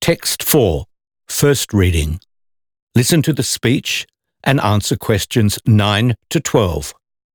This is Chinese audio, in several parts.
Text 4, First Reading. Listen to the speech and answer questions 9 to 12.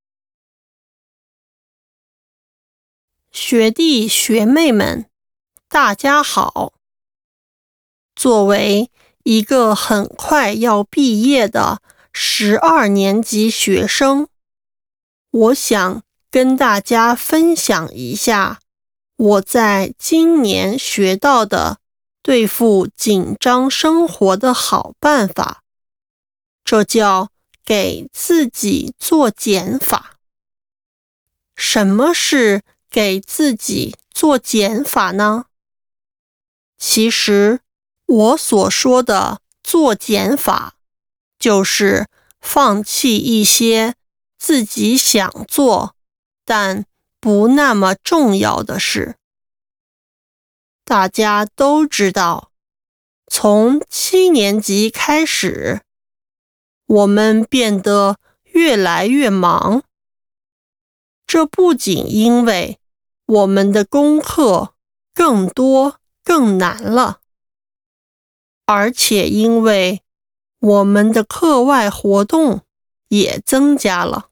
学弟学妹们，大家好。作为一个很快要毕业的12年级学生，我想跟大家分享一下我在今年学到的对付紧张生活的好办法，这叫给自己做减法。什么是给自己做减法呢？其实我所说的做减法，就是放弃一些自己想做但不那么重要的事。大家都知道，从7年级开始，我们变得越来越忙。这不仅因为我们的功课更多更难了，而且因为我们的课外活动也增加了。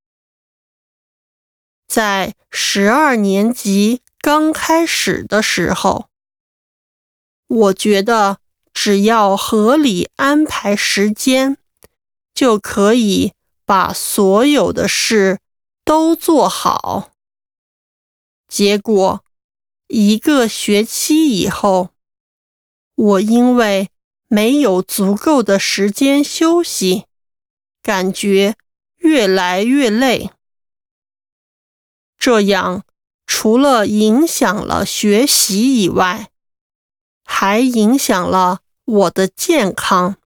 在12年级刚开始的时候，我觉得只要合理安排时间，就可以把所有的事都做好。结果1个学期以后，我因为没有足够的时间休息，感觉越来越累。这样除了影响了学习以外，还影响了我的健康。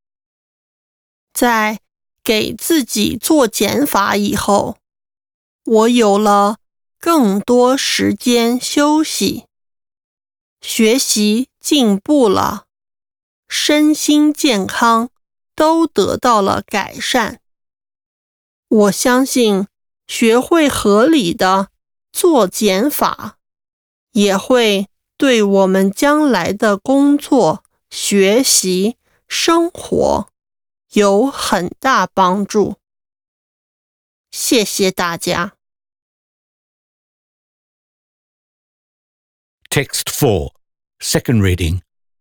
在给自己做减法以后，我有了更多时间休息，学习进步了，身心健康都得到了改善。我相信学会合理的做减法，也会对我们将来的工作、学习、生活有很大帮助。谢谢大家。 Text 4, Second Reading.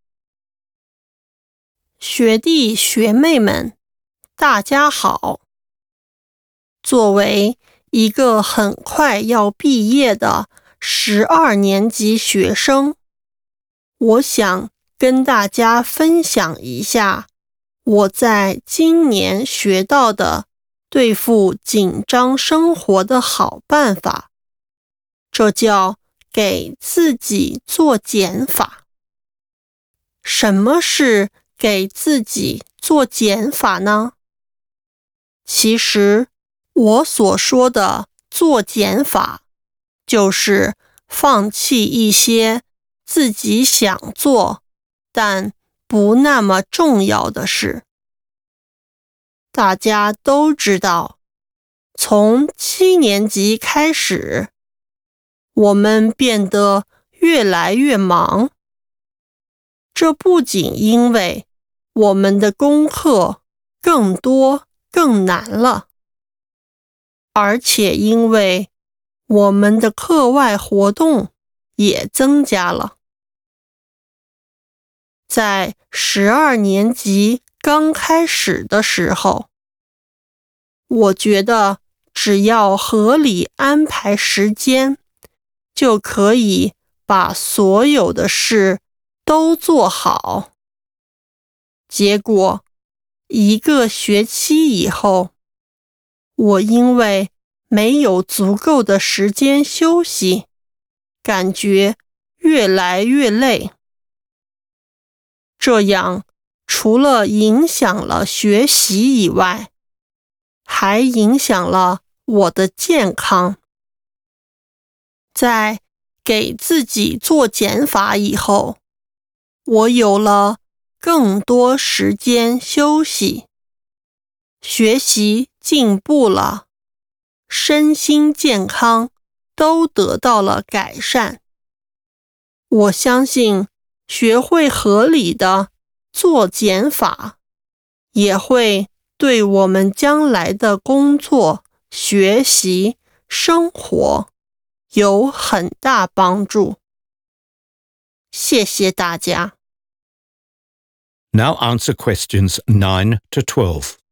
学弟学妹们，大家好。作为一个很快要毕业的12年级学生，我想跟大家分享一下我在今年学到的对付紧张生活的好办法，这叫给自己做减法。什么是给自己做减法呢？其实我所说的做减法，就是放弃一些自己想做但不那么重要的事。大家都知道，从7年级开始，我们变得越来越忙。这不仅因为我们的功课更多更难了，而且因为我们的课外活动也增加了。在12年级刚开始的时候，我觉得只要合理安排时间，就可以把所有的事都做好。结果1个学期以后，我因为没有足够的时间休息，感觉越来越累。这样除了影响了学习以外，还影响了我的健康。在给自己做减法以后，我有了更多时间休息，学习进步了，身心健康都得到了改善。我相信学会合理的做减法，也会对我们将来的工作、学习、生活有很大帮助。谢谢大家。 Now answer questions 9 to 12.